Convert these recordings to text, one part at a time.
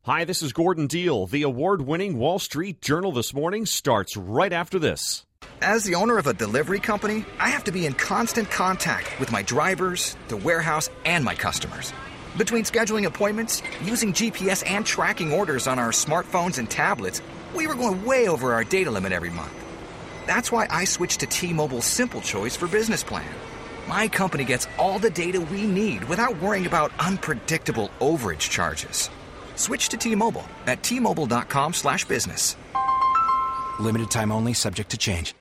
Hi, this is Gordon Deal. The award-winning Wall Street Journal this morning starts right after this. As the owner of a delivery company, I have to be in constant contact with my drivers, the warehouse, and my customers. Between scheduling appointments, using GPS, and tracking orders on our smartphones and tablets, we were going way over our data limit every month. That's why I switched to T-Mobile's Simple Choice for Business Plan. My company gets all the data we need without worrying about unpredictable overage charges. Switch to T-Mobile at T-Mobile.com/business. Limited time only, subject to change.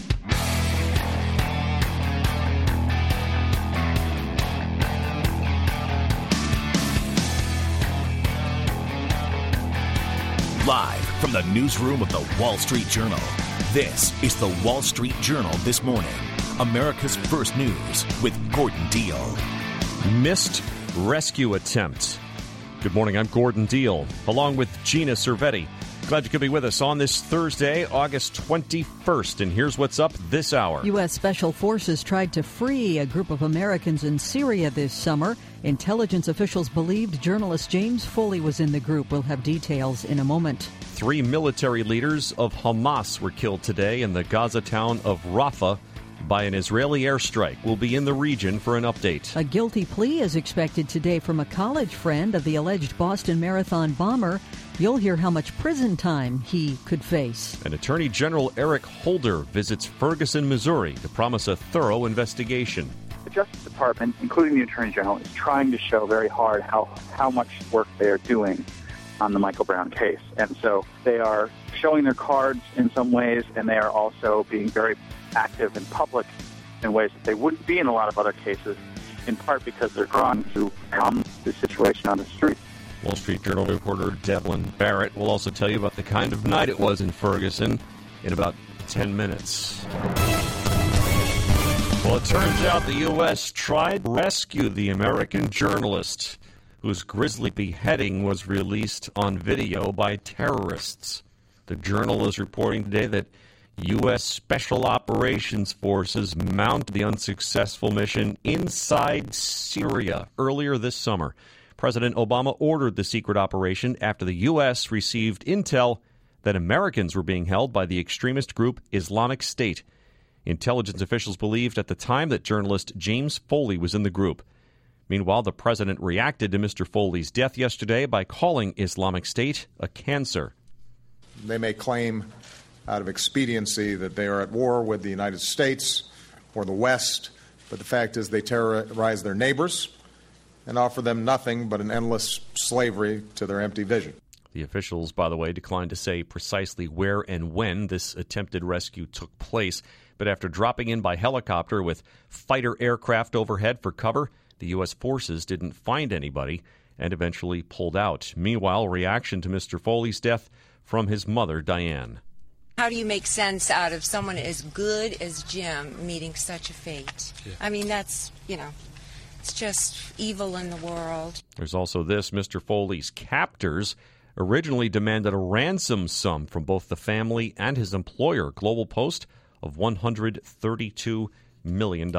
Live from the newsroom of the Wall Street Journal, this is the Wall Street Journal This Morning, America's first news with Gordon Deal. Missed rescue attempt. Good morning, I'm Gordon Deal, along with Gina Cervetti. Glad you could be with us on this Thursday, August 21st. And here's what's up this hour. U.S. Special Forces tried to free a group of Americans in Syria this summer. Intelligence officials believed journalist James Foley was in the group. We'll have details in a moment. 3 military leaders of Hamas were killed today in the Gaza town of Rafah by an Israeli airstrike. We'll be in the region for an update. A guilty plea is expected today from a college friend of the alleged Boston Marathon bomber. You'll hear how much prison time he could face. And Attorney General Eric Holder visits Ferguson, Missouri to promise a thorough investigation. The Justice Department, including the Attorney General, is trying to show very hard how much work they are doing on the Michael Brown case. And so they are showing their cards in some ways, and they are also being very active in public in ways that they wouldn't be in a lot of other cases, in part because they're drawn to the situation on the street. Wall Street Journal reporter Devlin Barrett will also tell you about the kind of night it was in Ferguson in about 10 minutes. Well, it turns out the U.S. tried to rescue the American journalist whose grisly beheading was released on video by terrorists. The Journal is reporting today that U.S. Special Operations Forces mounted the unsuccessful mission inside Syria earlier this summer. President Obama ordered the secret operation after the U.S. received intel that Americans were being held by the extremist group Islamic State. Intelligence officials believed at the time that journalist James Foley was in the group. Meanwhile, the president reacted to Mr. Foley's death yesterday by calling Islamic State a cancer. They may claim out of expediency that they are at war with the United States or the West, but the fact is they terrorize their neighbors and offer them nothing but an endless slavery to their empty vision. The officials, by the way, declined to say precisely where and when this attempted rescue took place, but after dropping in by helicopter with fighter aircraft overhead for cover, the U.S. forces didn't find anybody and eventually pulled out. Meanwhile, reaction to Mr. Foley's death from his mother, Diane. How do you make sense out of someone as good as Jim meeting such a fate? Yeah. I mean, that's, it's just evil in the world. There's also this. Mr. Foley's captors originally demanded a ransom sum from both the family and his employer, Global Post, of $132 million.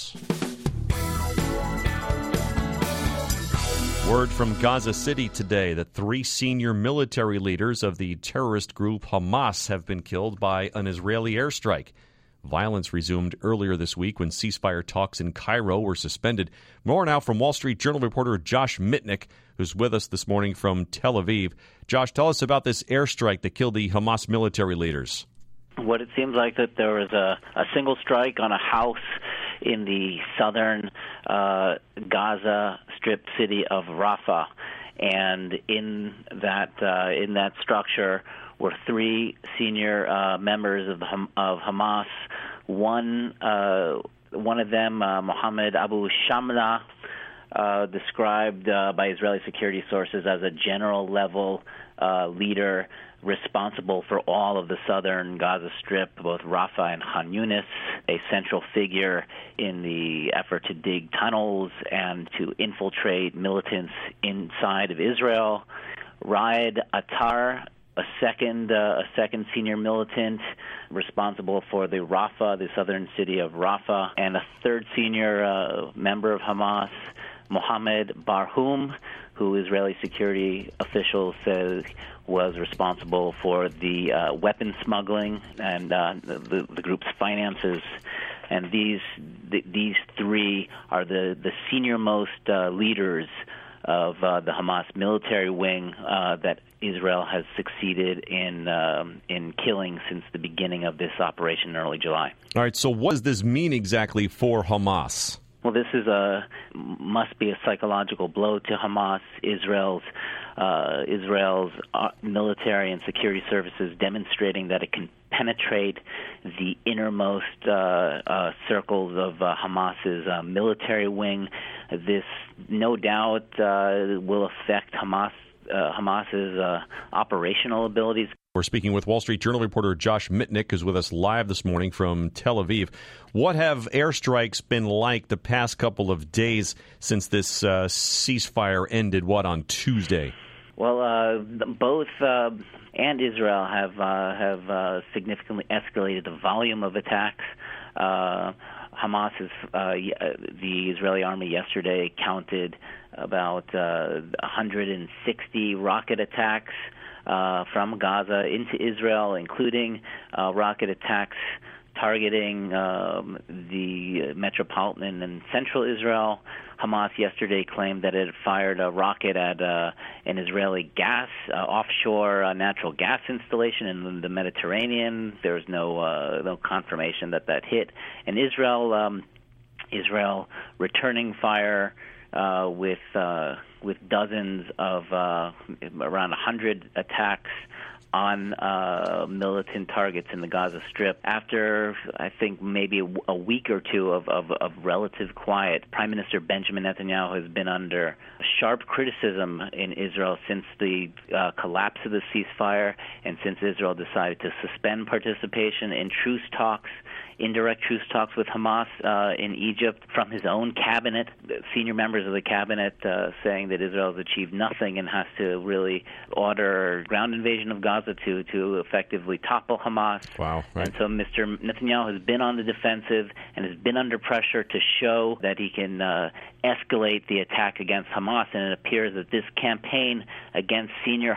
Word from Gaza City today that 3 senior military leaders of the terrorist group Hamas have been killed by an Israeli airstrike. Violence resumed earlier this week when ceasefire talks in Cairo were suspended. More now from Wall Street Journal reporter Josh Mitnick, who's with us this morning from Tel Aviv. Josh, tell us about this airstrike that killed the Hamas military leaders. What it seems like that there was a single strike on a house in the southern Gaza Strip city of Rafah, and in that structure were 3 senior members of Hamas. One of them, Mohammed Abu Shamla, described by Israeli security sources as a general-level leader responsible for all of the southern Gaza Strip, both Rafah and Khan Yunis, a central figure in the effort to dig tunnels and to infiltrate militants inside of Israel. Raed Attar, a second senior militant responsible for the Rafah, the southern city of Rafah, and a third senior member of Hamas, Mohammed Barhoum, who Israeli security officials say was responsible for the weapon smuggling and the group's finances. And these three are the senior-most leaders of the Hamas military wing that Israel has succeeded in killing since the beginning of this operation in early July. All right, so what does this mean exactly for Hamas? Well, this must be a psychological blow to Hamas. Israel's military and security services demonstrating that it can penetrate the innermost circles of Hamas's military wing. This, no doubt, will affect Hamas's operational abilities. We're speaking with Wall Street Journal reporter Josh Mitnick, who's with us live this morning from Tel Aviv. What have airstrikes been like the past couple of days since this ceasefire ended, on Tuesday? Well, both and Israel have significantly escalated the volume of attacks. Hamas the Israeli army yesterday counted about 160 rocket attacks from Gaza into Israel, including rocket attacks targeting the metropolitan and central Israel. Hamas yesterday claimed that it had fired a rocket at an Israeli offshore natural gas installation in the Mediterranean. There was no confirmation that hit. And Israel returning fire with dozens of around 100 attacks on militant targets in the Gaza Strip. After, I think, maybe a week or two of relative quiet, Prime Minister Benjamin Netanyahu has been under sharp criticism in Israel since the collapse of the ceasefire and since Israel decided to suspend participation in indirect truce talks with Hamas in Egypt, from his own cabinet, senior members of the cabinet saying that Israel has achieved nothing and has to really order ground invasion of Gaza to effectively topple Hamas. Wow. Right. And so Mr. Netanyahu has been on the defensive and has been under pressure to show that he can escalate the attack against Hamas, and it appears that this campaign against the senior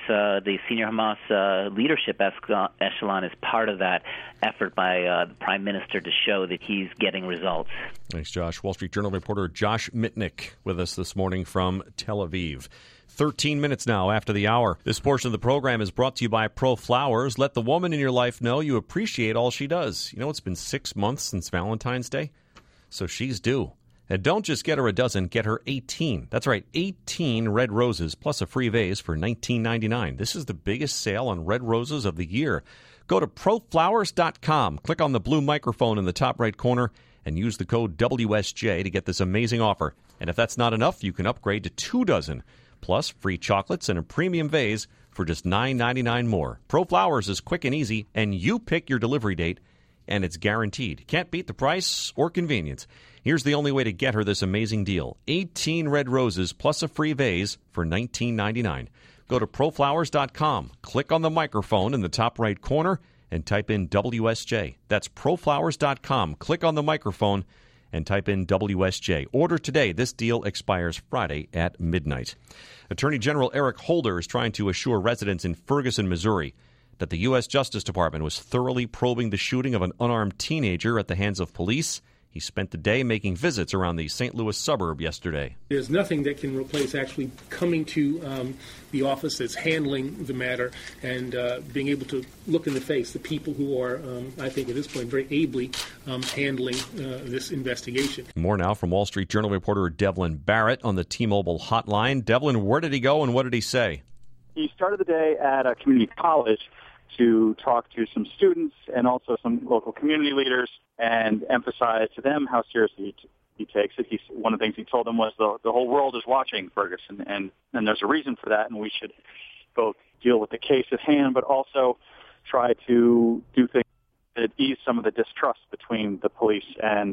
Hamas leadership echelon is part of that effort by the Prime Minister to show that he's getting results. Thanks, Josh. Wall Street Journal reporter Josh Mitnick with us this morning from Tel Aviv. 13 minutes now after the hour. This portion of the program is brought to you by Pro Flowers. Let the woman in your life know you appreciate all she does. You know, it's been 6 months since Valentine's Day, so she's due. And don't just get her a dozen, get her 18. That's right, 18 red roses plus a free vase for $19.99. This is the biggest sale on red roses of the year. Go to proflowers.com, click on the blue microphone in the top right corner, and use the code WSJ to get this amazing offer. And if that's not enough, you can upgrade to 2 dozen, plus free chocolates and a premium vase for just $9.99 more. Pro Flowers is quick and easy, and you pick your delivery date, and it's guaranteed. Can't beat the price or convenience. Here's the only way to get her this amazing deal. 18 red roses plus a free vase for $19.99. Go to proflowers.com, click on the microphone in the top right corner, and type in WSJ. That's proflowers.com. Click on the microphone and type in WSJ. Order today. This deal expires Friday at midnight. Attorney General Eric Holder is trying to assure residents in Ferguson, Missouri, that the U.S. Justice Department was thoroughly probing the shooting of an unarmed teenager at the hands of police. He spent the day making visits around the St. Louis suburb yesterday. There's nothing that can replace actually coming to the office that's handling the matter and being able to look in the face the people who are, I think at this point, very ably handling this investigation. More now from Wall Street Journal reporter Devlin Barrett on the T-Mobile hotline. Devlin, where did he go and what did he say? He started the day at a community college to talk to some students and also some local community leaders and emphasize to them how seriously he takes it. One of the things he told them was the whole world is watching Ferguson, and there's a reason for that, and we should both deal with the case at hand but also try to do things that ease some of the distrust between the police and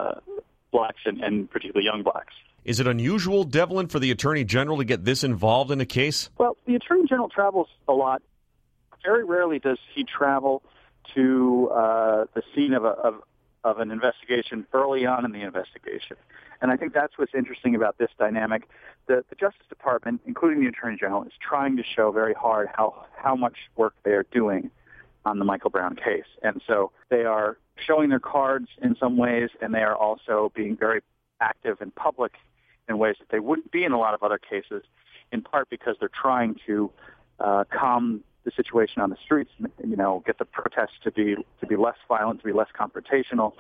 blacks and particularly young blacks. Is it unusual, Devlin, for the Attorney General to get this involved in a case? Well, the Attorney General travels a lot. Very rarely does he travel to the scene of an investigation early on in the investigation. And I think that's what's interesting about this dynamic. The Justice Department, including the Attorney General, is trying to show very hard how much work they are doing on the Michael Brown case. And so they are showing their cards in some ways, and they are also being very active in public in ways that they wouldn't be in a lot of other cases, in part because they're trying to calm the situation on the streets, get the protests to be less violent, to be less confrontational,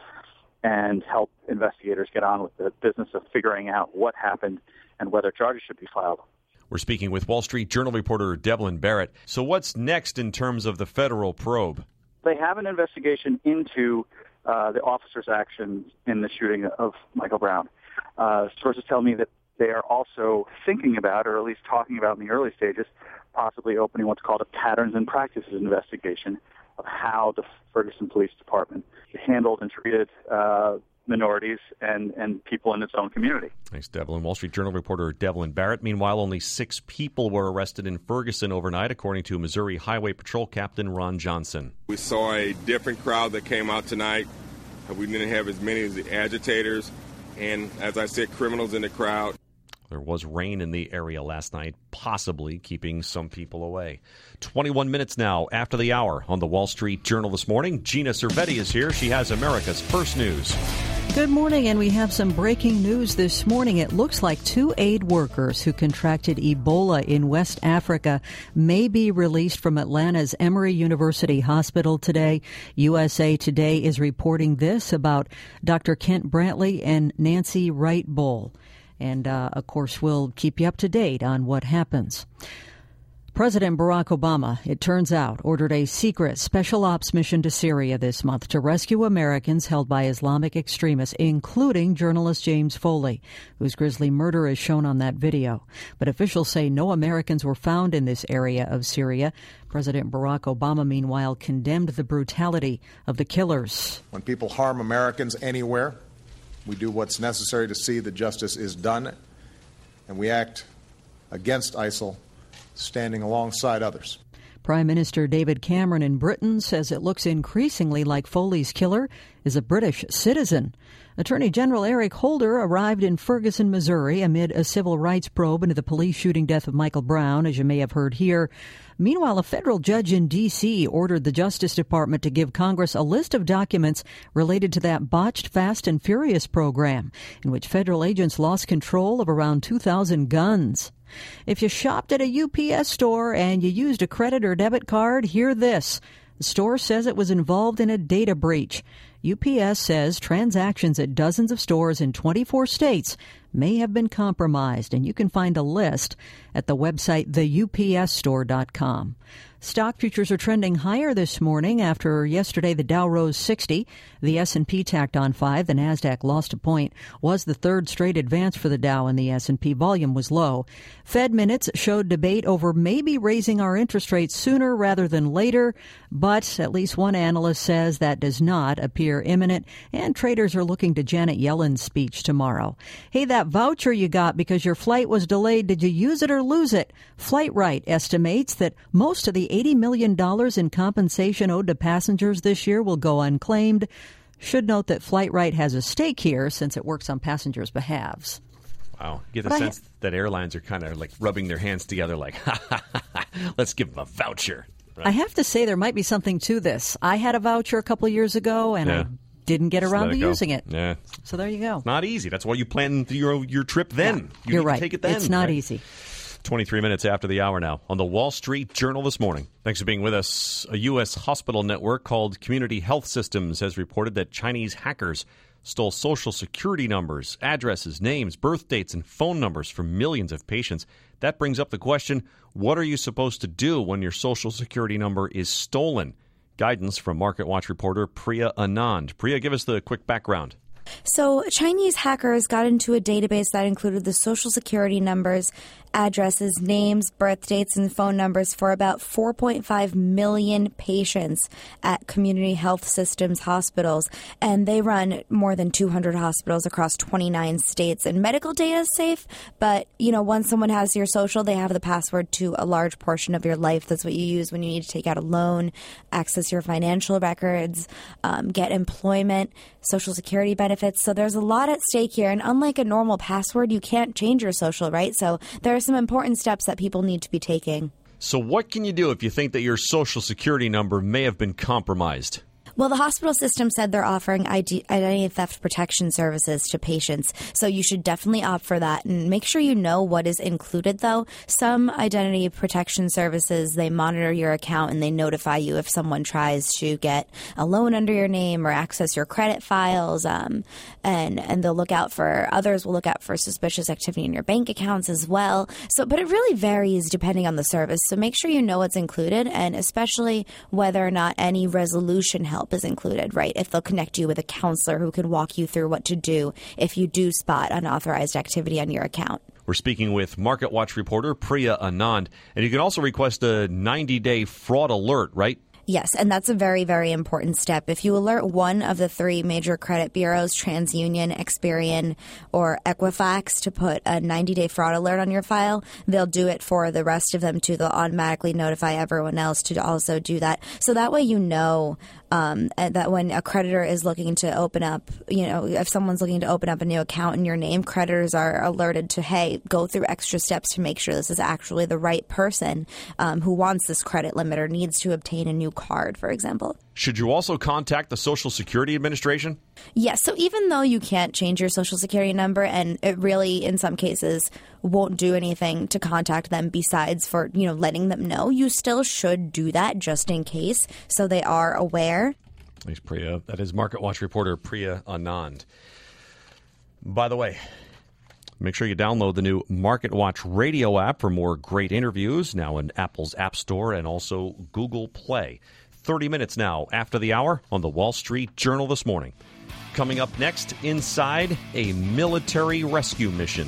and help investigators get on with the business of figuring out what happened and whether charges should be filed. We're speaking with Wall Street Journal reporter Devlin Barrett. So what's next in terms of the federal probe? They have an investigation into the officer's actions in the shooting of Michael Brown. Sources tell me that they are also thinking about, or at least talking about in the early stages, possibly opening what's called a patterns and practices investigation of how the Ferguson Police Department handled and treated minorities and people in its own community. Thanks, Devlin. Wall Street Journal reporter Devlin Barrett. Meanwhile, only 6 people were arrested in Ferguson overnight, according to Missouri Highway Patrol Captain Ron Johnson. We saw a different crowd that came out tonight. We didn't have as many as the agitators and, as I said, criminals in the crowd. There was rain in the area last night, possibly keeping some people away. 21 minutes now after the hour on the Wall Street Journal this morning. Gina Cervetti is here. She has America's First News. Good morning, and we have some breaking news this morning. It looks like 2 aid workers who contracted Ebola in West Africa may be released from Atlanta's Emory University Hospital today. USA Today is reporting this about Dr. Kent Brantley and Nancy Wright-Bull. And, of course, we'll keep you up to date on what happens. President Barack Obama, it turns out, ordered a secret special ops mission to Syria this month to rescue Americans held by Islamic extremists, including journalist James Foley, whose grisly murder is shown on that video. But officials say no Americans were found in this area of Syria. President Barack Obama, meanwhile, condemned the brutality of the killers. When people harm Americans anywhere, we do what's necessary to see that justice is done, and we act against ISIL, standing alongside others. Prime Minister David Cameron in Britain says it looks increasingly like Foley's killer is a British citizen. Attorney General Eric Holder arrived in Ferguson, Missouri, amid a civil rights probe into the police shooting death of Michael Brown, as you may have heard here. Meanwhile, a federal judge in D.C. ordered the Justice Department to give Congress a list of documents related to that botched Fast and Furious program, in which federal agents lost control of around 2,000 guns. If you shopped at a UPS store and you used a credit or debit card, hear this. The store says it was involved in a data breach. UPS says transactions at dozens of stores in 24 states may have been compromised, and you can find a list at the website theupsstore.com. Stock futures are trending higher this morning after yesterday the Dow rose 60. The S&P tacked on 5. The Nasdaq lost a point. Was the third straight advance for the Dow, and the S&P volume was low. Fed minutes showed debate over maybe raising our interest rates sooner rather than later, but at least one analyst says that does not appear imminent, and traders are looking to Janet Yellen's speech tomorrow. Hey, that voucher you got because your flight was delayed, did you use it or lose it? Flightright estimates that most of the $80 million in compensation owed to passengers this year will go unclaimed. Should note that Flightright has a stake here since it works on passengers' behalves. Wow. You get the sense that airlines are kind of like rubbing their hands together like, let's give them a voucher. Right? I have to say there might be something to this. I had a voucher a couple of years ago, and I didn't get around to using it. Yeah. So there you go. It's not easy. That's why you plan your trip then. Yeah, you're right. Take it then. It's not easy. 23 minutes after the hour now on the Wall Street Journal this morning. Thanks for being with us. A U.S. hospital network called Community Health Systems has reported that Chinese hackers stole Social Security numbers, addresses, names, birth dates, and phone numbers from millions of patients. That brings up the question, what are you supposed to do when your Social Security number is stolen? Guidance from MarketWatch reporter Priya Anand. Priya, give us the quick background. So Chinese hackers got into a database that included the Social Security numbers, addresses, names, birth dates, and phone numbers for about 4.5 million patients at Community Health Systems hospitals. And they run more than 200 hospitals across 29 states. And medical data is safe, but, once someone has your social, they have the password to a large portion of your life. That's what you use when you need to take out a loan, access your financial records, get employment, Social Security benefits. benefits. So there's a lot at stake here. And unlike a normal password, you can't change your social, right? So there are some important steps that people need to be taking. So what can you do if you think that your Social Security number may have been compromised? Well, the hospital system said they're offering identity theft protection services to patients, so you should definitely opt for that. And make sure you know what is included, though. Some identity protection services, they monitor your account and they notify you if someone tries to get a loan under your name or access your credit files, and they'll look out for, others will look out for suspicious activity in your bank accounts as well. So, but it really varies depending on the service, so make sure you know what's included, and especially whether or not any resolution help is included, right? If they'll connect you with a counselor who can walk you through what to do if you do spot unauthorized activity on your account. We're speaking with MarketWatch reporter Priya Anand, and you can also request a 90-day fraud alert, right? Yes, and that's a very, very important step. If you alert one of the three major credit bureaus, TransUnion, Experian, or Equifax, to put a 90-day fraud alert on your file, they'll do it for the rest of them too. They'll automatically notify everyone else to also do that. So that way you know that when a creditor is looking to open up, if someone's looking to open up a new account in your name, creditors are alerted to, hey, go through extra steps to make sure this is actually the right person who wants this credit limit or needs to obtain a new card, for example. Should you also contact the Social Security Administration? Yes. So even though you can't change your Social Security number, and it really, in some cases, won't do anything to contact them besides for, letting them know, you still should do that just in case, so they are aware. Thanks, Priya. That is MarketWatch reporter Priya Anand. By the way, make sure you download the new MarketWatch radio app for more great interviews, now in Apple's App Store and also Google Play. 30 minutes now after the hour on the Wall Street Journal this morning. Coming up next, inside a military rescue mission.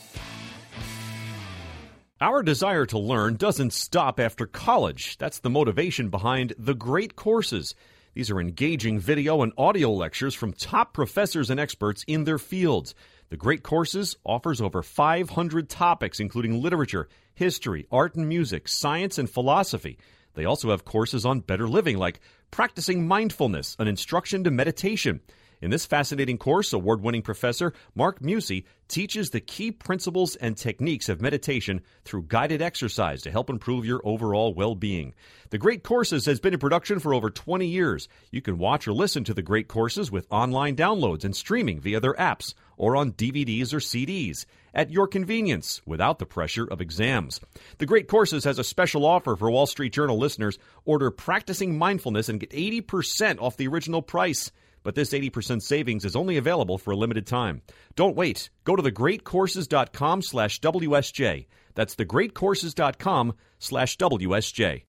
Our desire to learn doesn't stop after college. That's the motivation behind The Great Courses. These are engaging video and audio lectures from top professors and experts in their fields. The Great Courses offers over 500 topics, including literature, history, art and music, science, and philosophy. They also have courses on better living, like practicing mindfulness, an instruction to meditation. In this fascinating course, award-winning professor Mark Musi teaches the key principles and techniques of meditation through guided exercise to help improve your overall well-being. The Great Courses has been in production for over 20 years. You can watch or listen to The Great Courses with online downloads and streaming via their apps or on DVDs or CDs at your convenience without the pressure of exams. The Great Courses has a special offer for Wall Street Journal listeners. Order Practicing Mindfulness and get 80% off the original price. But this 80% savings is only available for a limited time. Don't wait. Go to thegreatcourses.com/WSJ. That's thegreatcourses.com/WSJ.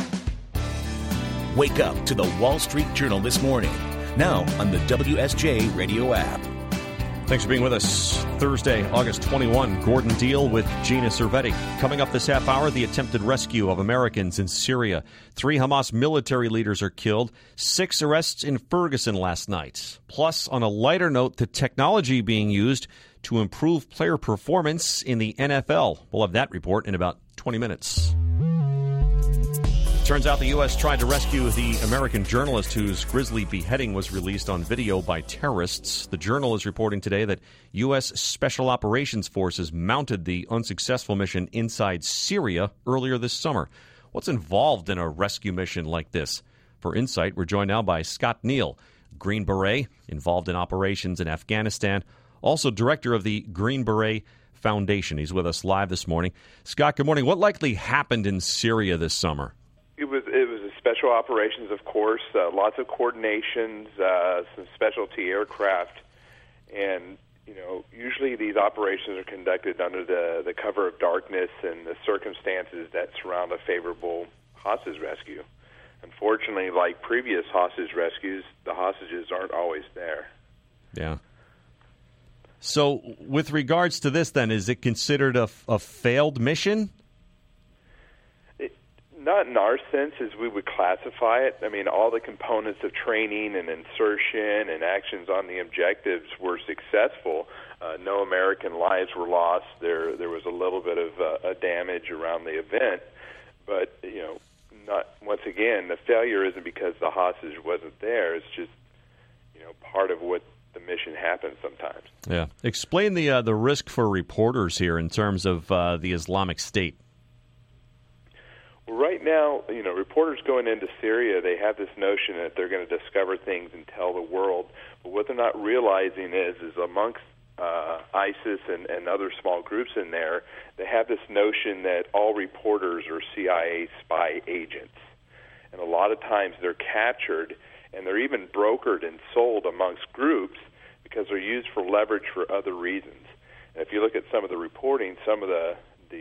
Wake up to the Wall Street Journal this morning. Now on the WSJ radio app. Thanks for being with us. Thursday, August 21, Gordon Deal with Gina Cervetti. Coming up this half hour, the attempted rescue of Americans in Syria. 3 Hamas military leaders are killed. 6 arrests in Ferguson last night. Plus, on a lighter note, the technology being used to improve player performance in the NFL. We'll have that report in about 20 minutes. Turns out the U.S. tried to rescue the American journalist whose grisly beheading was released on video by terrorists. The Journal is reporting today that U.S. Special Operations Forces mounted the unsuccessful mission inside Syria earlier this summer. What's involved in a rescue mission like this? For insight, we're joined now by Scott Neal, Green Beret, involved in operations in Afghanistan, also director of the Green Beret Foundation. He's with us live this morning. Scott, good morning. What likely happened in Syria this summer? It was a special operations, of course, lots of coordinations, some specialty aircraft, and usually these operations are conducted under the cover of darkness and the circumstances that surround a favorable hostage rescue. Unfortunately, like previous hostage rescues, the hostages aren't always there. Yeah. So, with regards to this, then, is it considered a failed mission? Not in our sense as we would classify it. I mean, all the components of training and insertion and actions on the objectives were successful. No American lives were lost. There was a little bit of damage around the event, but not once again. The failure isn't because the hostage wasn't there. It's just part of what the mission happens sometimes. Yeah. Explain the risk for reporters here in terms of the Islamic State. Well, right now, reporters going into Syria, they have this notion that they're going to discover things and tell the world. But what they're not realizing is amongst ISIS and other small groups in there, they have this notion that all reporters are CIA spy agents. And a lot of times they're captured, and they're even brokered and sold amongst groups because they're used for leverage for other reasons. And if you look at some of the reporting, some of the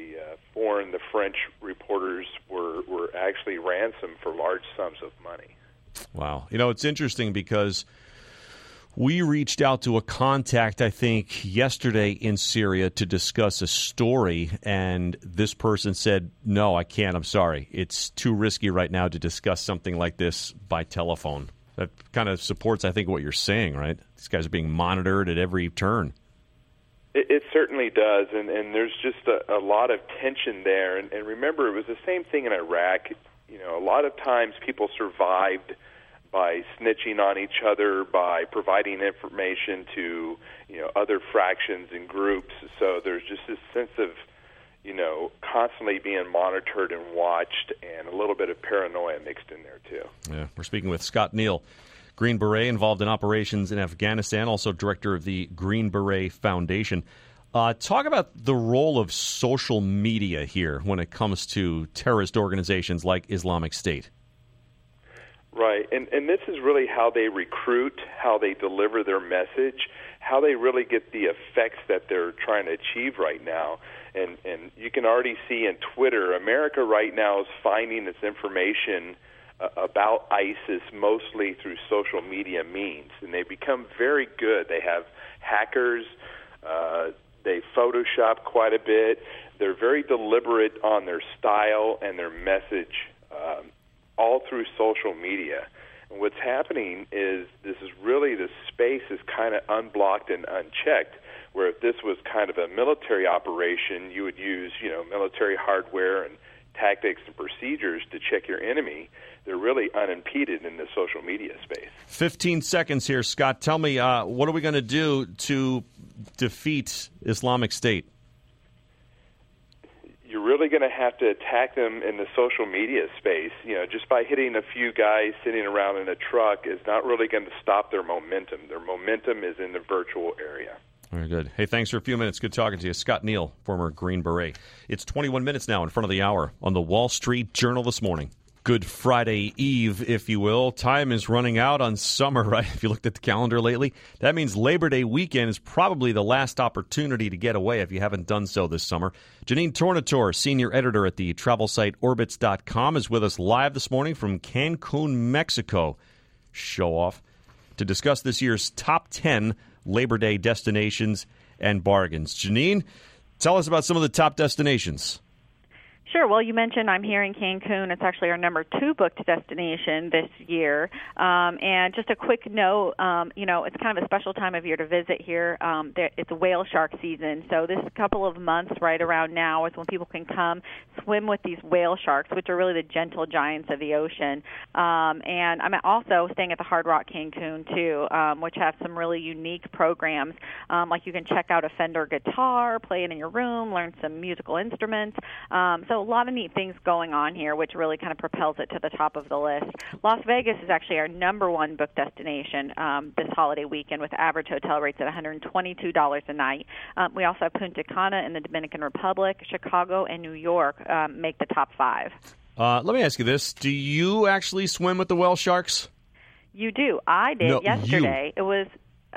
French reporters were actually ransomed for large sums of money. Wow. It's interesting because we reached out to a contact, I think, yesterday in Syria to discuss a story, and this person said, no, I can't, I'm sorry. It's too risky right now to discuss something like this by telephone. That kind of supports, I think, what you're saying, right? These guys are being monitored at every turn. It certainly does, and there's just a lot of tension there. And remember, it was the same thing in Iraq. A lot of times people survived by snitching on each other, by providing information to other fractions and groups. So there's just this sense of constantly being monitored and watched, and a little bit of paranoia mixed in there too. Yeah, we're speaking with Scott Neal, Green Beret, involved in operations in Afghanistan, also director of the Green Beret Foundation. Talk about the role of social media here when it comes to terrorist organizations like Islamic State. Right, and this is really how they recruit, how they deliver their message, how they really get the effects that they're trying to achieve right now. And you can already see in Twitter, America right now is finding this information about ISIS mostly through social media means, and they become very good. They have hackers, they Photoshop quite a bit. They're very deliberate on their style and their message, all through social media. And what's happening is this space is kind of unblocked and unchecked, where if this was kind of a military operation, you would use, military hardware and tactics and procedures to check your enemy. They're really unimpeded in the social media space. 15 seconds here, Scott. Tell me, what are we going to do to defeat Islamic State? You're really going to have to attack them in the social media space. Just by hitting a few guys sitting around in a truck is not really going to stop their momentum. Their momentum is in the virtual area. Very good. Hey, thanks for a few minutes. Good talking to you. Scott Neal, former Green Beret. It's 21 minutes now in front of the hour on the Wall Street Journal this morning. Good Friday Eve, if you will. Time is running out on summer, right? If you looked at the calendar lately, that means Labor Day weekend is probably the last opportunity to get away if you haven't done so this summer. Janine Tornatore, senior editor at the travel site Orbitz.com, is with us live this morning from Cancun, Mexico. Show off. To discuss this year's top 10 Labor Day destinations and bargains. Janine, tell us about some of the top destinations. Sure. Well, you mentioned I'm here in Cancun. It's actually our number 2 booked destination this year. And just a quick note, it's kind of a special time of year to visit here. It's whale shark season. So this couple of months right around now is when people can come swim with these whale sharks, which are really the gentle giants of the ocean. And I'm also staying at the Hard Rock Cancun, too, which have some really unique programs. Like you can check out a Fender guitar, play it in your room, learn some musical instruments. So a lot of neat things going on here, which really kind of propels it to the top of the list. Las Vegas is actually our number 1 book destination this holiday weekend, with average hotel rates at $122 a night. We also have Punta Cana in the Dominican Republic. Chicago and New York make the top 5. Let me ask you this. Do you actually swim with the whale sharks? You do. I did yesterday. It was...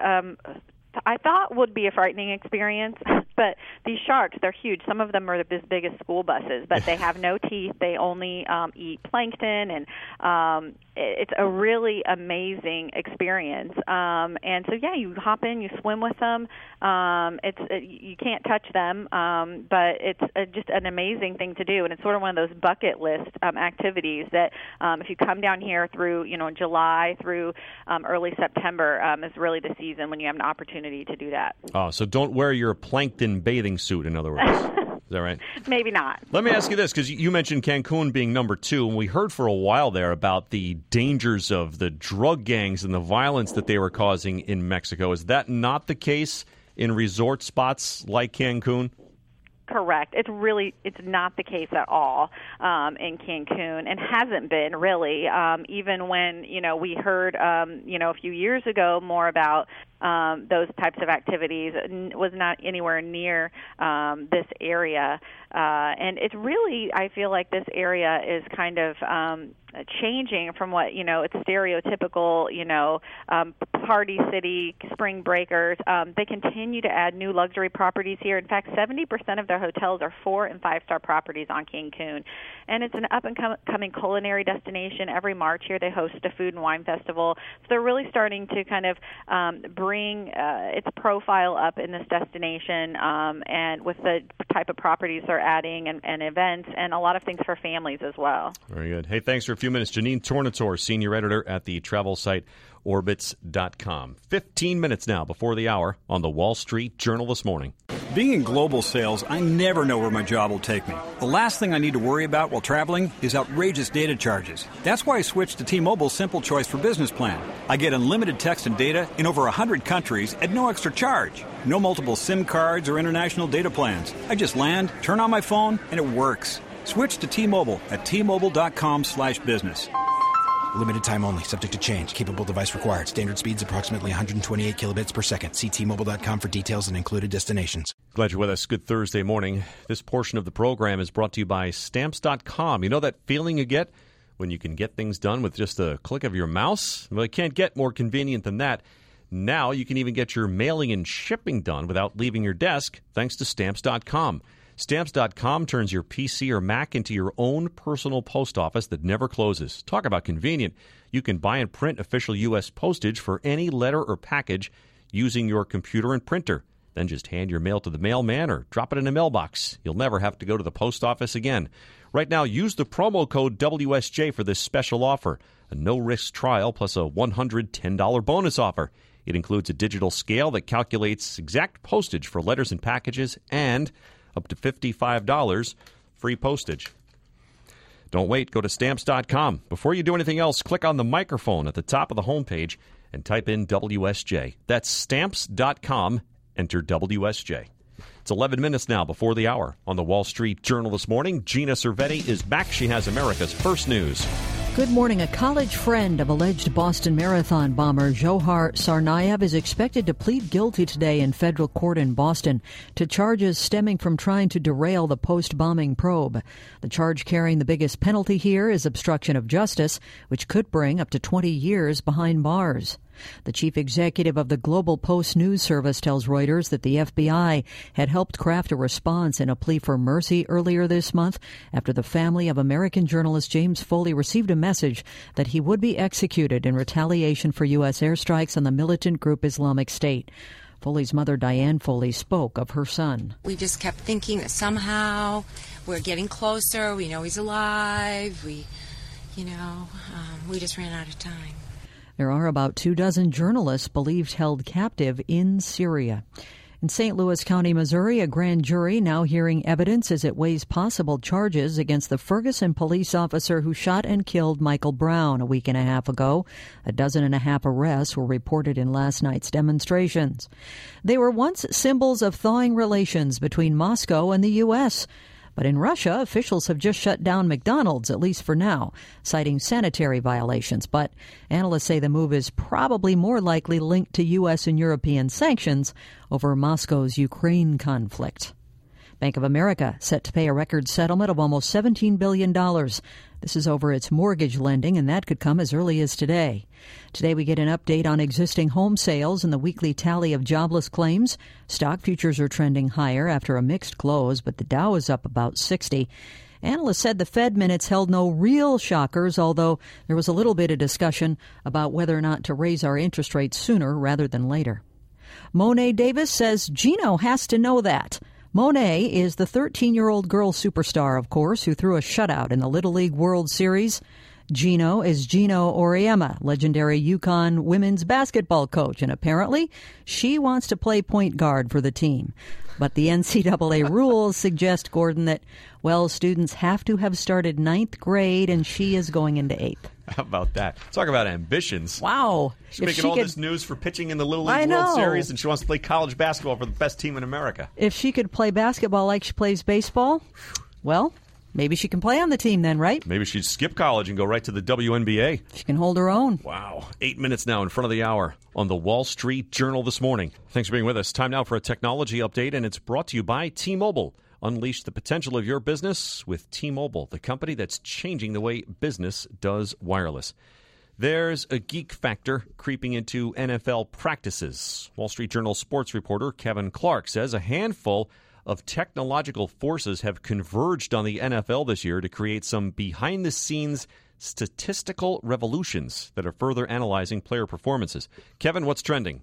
I thought would be a frightening experience, but these sharks, they're huge. Some of them are as big as school buses, but they have no teeth. They only eat plankton, and it's a really amazing experience. And so, you hop in, you swim with them. You can't touch them, but it's just an amazing thing to do, and it's sort of one of those bucket list activities that if you come down here through, July through early September is really the season when you have an opportunity to do that. Oh, so don't wear your plankton bathing suit, in other words. Is that right? Maybe not. Let me ask you this, because you mentioned Cancun being number 2, and we heard for a while there about the dangers of the drug gangs and the violence that they were causing in Mexico. Is that not the case in resort spots like Cancun? Correct. It's not the case at all in Cancun, and hasn't been really. Even when we heard a few years ago more about those types of activities, was not anywhere near this area. And it's really, I feel like this area is kind of changing from what, it's stereotypical, party city, spring breakers. They continue to add new luxury properties here. In fact, 70% of their hotels are 4- and 5-star properties on Cancun. And it's an up-and-coming culinary destination. Every March here they host a food and wine festival. So they're really starting to kind of bring its profile up in this destination, and with the type of properties they're adding and events, and a lot of things for families as well. Very good. Hey, thanks for a few minutes. Janine Tornatore, senior editor at the travel site Orbitz.com. 15 minutes now before the hour on the Wall Street Journal this morning. Being in global sales, I never know where my job will take me. The last thing I need to worry about while traveling is outrageous data charges. That's why I switched to T-Mobile's Simple Choice for Business plan. I get unlimited text and data in over 100 countries at no extra charge. No multiple SIM cards or international data plans. I just land, turn on my phone, and it works. Switch to T-Mobile at T-Mobile.com/business. Limited time only. Subject to change. Capable device required. Standard speeds approximately 128 kilobits per second. See T-Mobile.com for details and included destinations. Glad you're with us. Good Thursday morning. This portion of the program is brought to you by Stamps.com. You know that feeling you get when you can get things done with just a click of your mouse? Well, it can't get more convenient than that. Now you can even get your mailing and shipping done without leaving your desk thanks to Stamps.com. Stamps.com turns your PC or Mac into your own personal post office that never closes. Talk about convenient. You can buy and print official U.S. postage for any letter or package using your computer and printer. Then just hand your mail to the mailman or drop it in a mailbox. You'll never have to go to the post office again. Right now, use the promo code WSJ for this special offer. A no-risk trial plus a $110 bonus offer. It includes a digital scale that calculates exact postage for letters and packages and up to $55 free postage. Don't wait. Go to Stamps.com. Before you do anything else, click on the microphone at the top of the homepage and type in WSJ. That's Stamps.com. Enter WSJ. It's 11 minutes now before the hour. On the Wall Street Journal this morning, Gina Cervetti is back. She has America's first news. Good morning. A college friend of alleged Boston Marathon bomber Dzhokhar Tsarnaev is expected to plead guilty today in federal court in Boston to charges stemming from trying to derail the post-bombing probe. The charge carrying the biggest penalty here is obstruction of justice, which could bring up to 20 years behind bars. The chief executive of the Global Post News Service tells Reuters that the FBI had helped craft a response in a plea for mercy earlier this month after the family of American journalist James Foley received a message that he would be executed in retaliation for U.S. airstrikes on the militant group Islamic State. Foley's mother, Diane Foley, spoke of her son. We just kept thinking that somehow we're getting closer. We know he's alive. We just ran out of time. There are about 24 journalists believed held captive in Syria. In St. Louis County, Missouri, a grand jury now hearing evidence as it weighs possible charges against the Ferguson police officer who shot and killed Michael Brown a week and a half ago. 12 arrests were reported in last night's demonstrations. They were once symbols of thawing relations between Moscow and the U.S., but in Russia, officials have just shut down McDonald's, at least for now, citing sanitary violations. But analysts say the move is probably more likely linked to U.S. and European sanctions over Moscow's Ukraine conflict. Bank of America set to pay a record settlement of almost $17 billion. This is over its mortgage lending, and that could come as early as today. Today we get an update on existing home sales and the weekly tally of jobless claims. Stock futures are trending higher after a mixed close, but the Dow is up about 60. Analysts said the Fed minutes held no real shockers, although there was a little bit of discussion about whether or not to raise our interest rates sooner rather than later. Monet Davis says Gino has to know that. Monet is the 13-year-old girl superstar, of course, who threw a shutout in the Little League World Series. Gino is Gino Auriemma, legendary UConn women's basketball coach, and apparently she wants to play point guard for the team. But the NCAA rules suggest, Gordon, that, well, students have to have started 9th grade, and she is going into 8th. How about that? Talk about ambitions. Wow. She's making all this news for pitching in the Little League World Series, and she wants to play college basketball for the best team in America. If she could play basketball like she plays baseball, well, maybe she can play on the team then, right? Maybe she'd skip college and go right to the WNBA. She can hold her own. Wow. 8 minutes now in front of the hour on the Wall Street Journal this morning. Thanks for being with us. Time now for a technology update, and it's brought to you by T-Mobile. Unleash the potential of your business with T-Mobile, the company that's changing the way business does wireless. There's a geek factor creeping into NFL practices. Wall Street Journal sports reporter Kevin Clark says a handful of technological forces have converged on the NFL this year to create some behind-the-scenes statistical revolutions that are further analyzing player performances. Kevin, what's trending?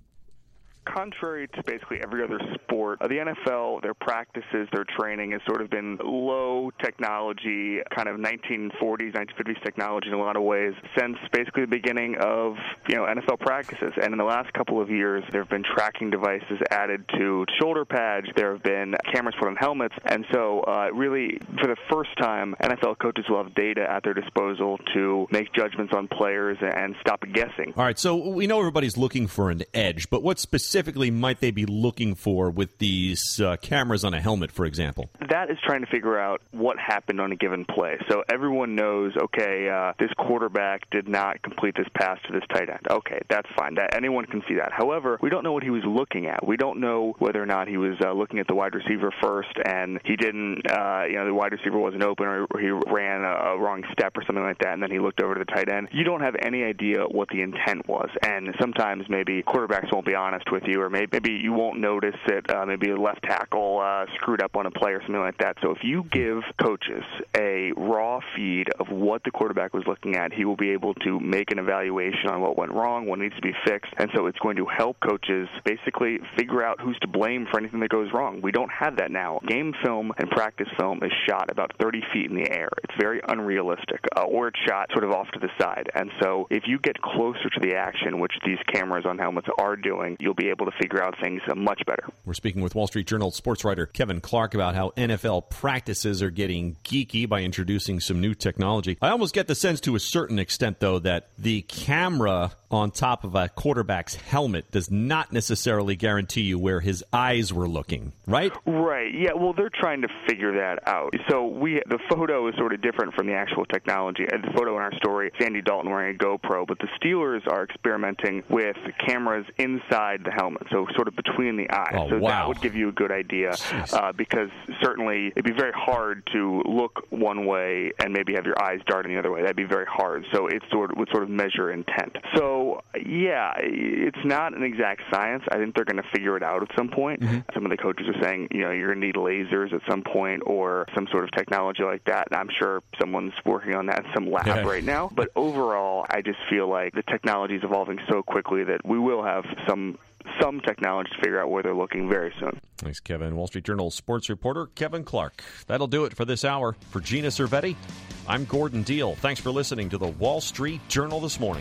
Contrary to basically every other sport, the NFL, their practices, their training has sort of been low technology, kind of 1940s, 1950s technology in a lot of ways since basically the beginning of, NFL practices. And in the last couple of years, there have been tracking devices added to shoulder pads. There have been cameras put on helmets. And so really, for the first time, NFL coaches will have data at their disposal to make judgments on players and stop guessing. All right, so we know everybody's looking for an edge, but what specifically might they be looking for with these cameras on a helmet, for example? That is trying to figure out what happened on a given play. So everyone knows, okay, this quarterback did not complete this pass to this tight end. Okay, that's fine. Anyone can see that. However, we don't know what he was looking at. We don't know whether or not he was looking at the wide receiver first and he didn't, the wide receiver wasn't open, or he ran a wrong step or something like that, and then he looked over to the tight end. You don't have any idea what the intent was. And sometimes maybe quarterbacks won't be honest with you, or maybe you won't notice that maybe a left tackle screwed up on a play or something like that. So if you give coaches a raw feed of what the quarterback was looking at, he will be able to make an evaluation on what went wrong, what needs to be fixed, and so it's going to help coaches basically figure out who's to blame for anything that goes wrong. We don't have that now. Game film and practice film is shot about 30 feet in the air. It's very unrealistic, or it's shot sort of off to the side. And so if you get closer to the action, which these cameras on helmets are doing, you'll be able to figure out things much better. We're speaking with Wall Street Journal sports writer Kevin Clark about how NFL practices are getting geeky by introducing some new technology. I almost get the sense to a certain extent, though, that the camera on top of a quarterback's helmet does not necessarily guarantee you where his eyes were looking, right? Right. Yeah, well, they're trying to figure that out. So the photo is sort of different from the actual technology. The photo in our story, Andy Dalton wearing a GoPro, but the Steelers are experimenting with cameras inside the helmet, so sort of between the eyes. Oh, so wow. That would give you a good idea, because certainly it'd be very hard to look one way and maybe have your eyes darting the other way. That'd be very hard. So it would sort of measure intent. So, yeah, it's not an exact science. I think they're going to figure it out at some point. Mm-hmm. Some of the coaches are saying, you're going to need lasers at some point or some sort of technology like that. And I'm sure someone's working on that in some lab right now. But overall, I just feel like the technology is evolving so quickly that we will have some technology to figure out where they're looking very soon. Thanks, Kevin. Wall Street Journal sports reporter Kevin Clark. That'll do it for this hour. For Gina Cervetti, I'm Gordon Deal. Thanks for listening to the Wall Street Journal this morning.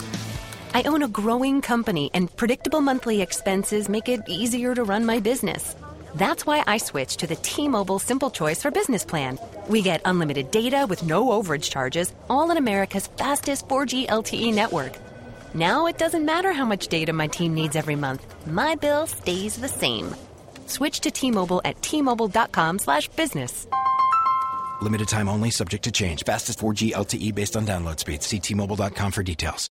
I own a growing company, and predictable monthly expenses make it easier to run my business. That's why I switched to the T-Mobile Simple Choice for Business plan. We get unlimited data with no overage charges, all in America's fastest 4G LTE network. Now it doesn't matter how much data my team needs every month. My bill stays the same. Switch to T-Mobile at T-Mobile.com/business. Limited time only, subject to change. Fastest 4G LTE based on download speed. See T-Mobile.com for details.